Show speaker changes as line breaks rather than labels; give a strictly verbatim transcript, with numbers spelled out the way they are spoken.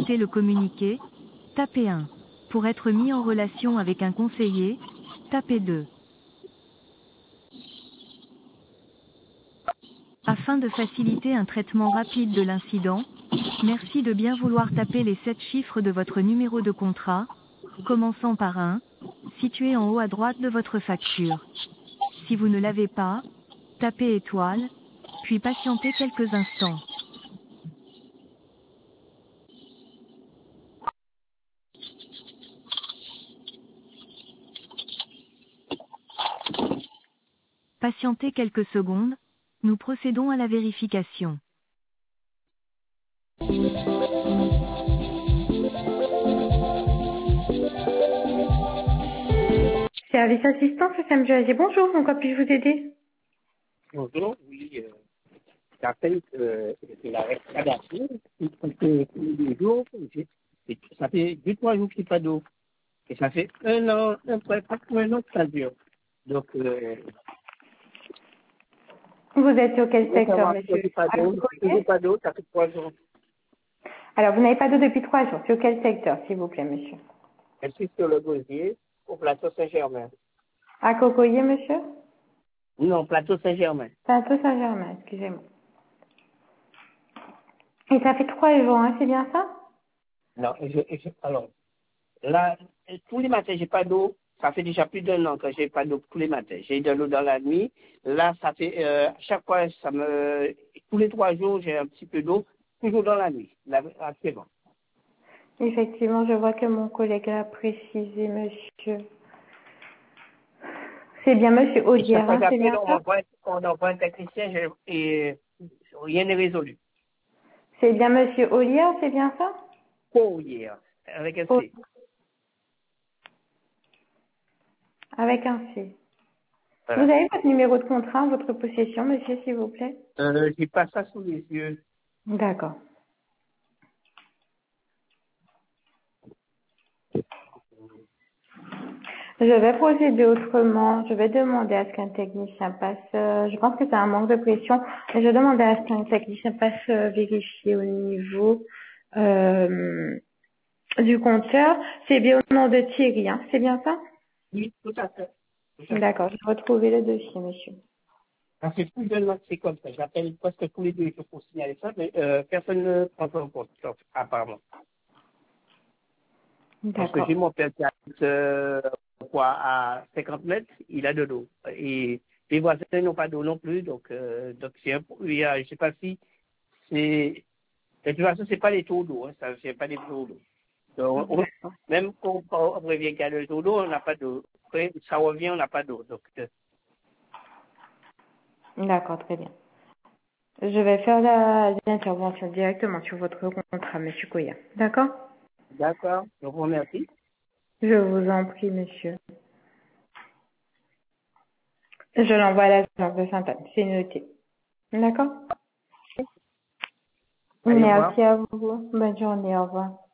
écouter le communiqué, tapez un. Pour être mis en relation avec un conseiller, tapez deux. Afin de faciliter un traitement rapide de l'incident, merci de bien vouloir taper les sept chiffres de votre numéro de contrat, commençant par un, situé en haut à droite de votre facture. Si vous ne l'avez pas, tapez étoile, puis patientez quelques instants. Patientez quelques secondes, nous procédons à la vérification. Service assistance, F M G A G, bonjour, en quoi puis-je vous aider?
Bonjour, oui, euh, j'appelle euh, c'est la restauration. Parce que tous les jours, j'ai- et ça fait deux, trois jours qu'il n'y a pas d'eau. Et ça fait un an, un peu, presque un an que ça dure. Donc, euh,
Vous êtes sur
je
quel
voulais
secteur,
savoir si
monsieur?
j'ai pas
À
d'eau. Toujours
Courrier.
pas d'eau, ça fait trois jours.
Alors, vous n'avez pas d'eau depuis trois jours. Sur quel secteur, s'il vous plaît, monsieur?
Je suis sur le gosier, au plateau Saint-Germain.
À Cocoyer, monsieur?
Non, plateau Saint-Germain.
Plateau Saint-Germain, excusez-moi. Et ça fait trois jours, hein, c'est bien ça?
Non, je, je, alors, là, tous les matins, j'ai pas d'eau. Ça fait déjà plus d'un an que j'ai pas d'eau tous les matins. J'ai de l'eau dans la nuit. Là, ça fait, euh, chaque fois, ça me, tous les trois jours, j'ai un petit peu d'eau, toujours dans la nuit. Là, actuellement.
Effectivement, je vois que mon collègue l'a précisé, monsieur. C'est bien monsieur
Et chaque
Audière,
fois
hein,
que
c'est
j'appelle,
bien
on
ça?
envoie, on envoie un technicien je- et rien n'est résolu.
C'est bien monsieur Audière, c'est bien ça?
Oh, hier, avec un
Oh,
C.
avec un C. Vous
Voilà.
avez votre numéro de contrat en votre possession, monsieur, s'il vous plaît?
Euh, j'ai pas ça sous les yeux.
D'accord. Je vais procéder autrement. Je vais demander à ce qu'un technicien passe. euh, je pense que c'est un manque de pression. Mais je vais demander à ce qu'un technicien passe euh, vérifier au niveau euh, du compteur. C'est bien au nom de Thierry, hein. C'est bien ça?
Oui, tout à fait. Tout à fait.
D'accord. Je vais retrouver le dossier, monsieur.
Ça fait plus d'un an que c'est comme ça. J'appelle presque tous les deux jours pour signaler ça, mais euh, personne ne prend ça en compte, sauf apparemment. Parce que j'ai
D'accord.
mon père qui habite euh, quoi, à cinquante mètres, il a de l'eau. Et les voisins n'ont pas d'eau non plus, donc, euh, donc c'est un, il y a, je sais pas si c'est... De toute façon, c'est pas les taux d'eau, hein, ça c'est pas des taux d'eau. Donc, on-
D'accord.
même quand on prévient qu'il y a le taux d'eau, on n'a pas d'eau. Après, ça revient, on n'a pas d'eau. Donc, euh,
D'accord, très bien. Je vais faire la- l'intervention directement sur votre contrat, monsieur Koya. D'accord?
d'accord, je vous remercie.
Je vous en prie, monsieur. Je l'envoie à l'agence de Sainte-Anne. C'est noté. D'accord?
Allez, au revoir.
Merci à vous. Bonne journée. Au revoir.